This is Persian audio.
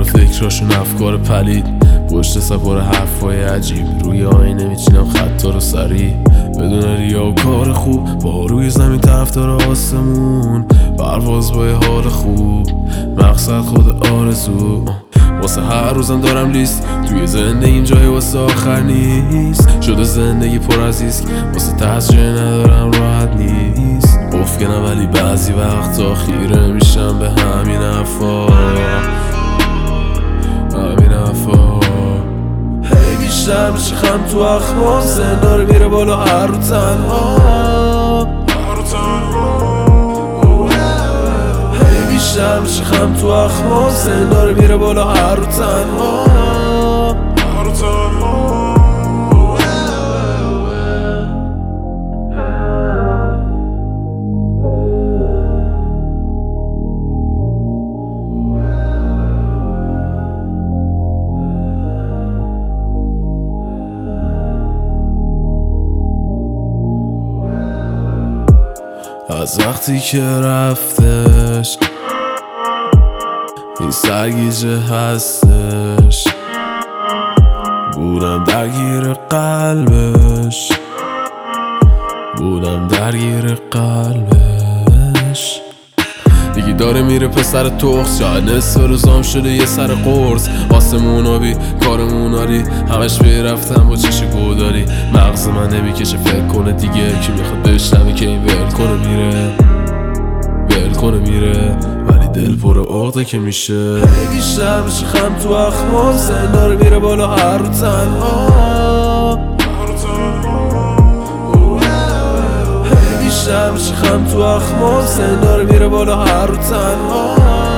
فکراشون افکار پلید، پشت سپر حرفای عجیب، روی آینه میچینم خطا رو سریع بدون ریا و کار خوب، با روی زمین طرفدار آسمون، پرواز با یه حال خوب، مقصد خود آرزو. واسه هر روزم دارم لیست، توی زندگیم جای واسه آخر نیست، شده زندگی پر از ریسک، واسه تحصیل ندارم راحت نیست، افکنم ولی بعضی وقتا خیره میشم به همین حرفا. هی بیشتر میشه خم تو اخمام، سنداره میره بالا هر رو تنها، هی بیشتر میشه خم تو اخمام، سنداره میره بالا هر رو تنها. از وقتی که رفتش این سرگیجه هستش، بودم درگیر قلبش، بودم درگیر قلبش. دیگه داره میره پسر تخص، شاید نصف روزام شده یه سر قرص، آسمون آبی کارمون آری، همش به رفتم با چش گوداری، مغز من نمیکشه فکر کنه دیگه، کی میخواد بشنوه که این ول کنه میره، ول کنه میره، ولی دل پر عقده که میشه. هی بیشتر میشه خم تو اخمام، سنداره میره بالا هر رو تنها، هی بیشتر میشه خم تو اخمام، سنداره میره بالا هر رو تنها.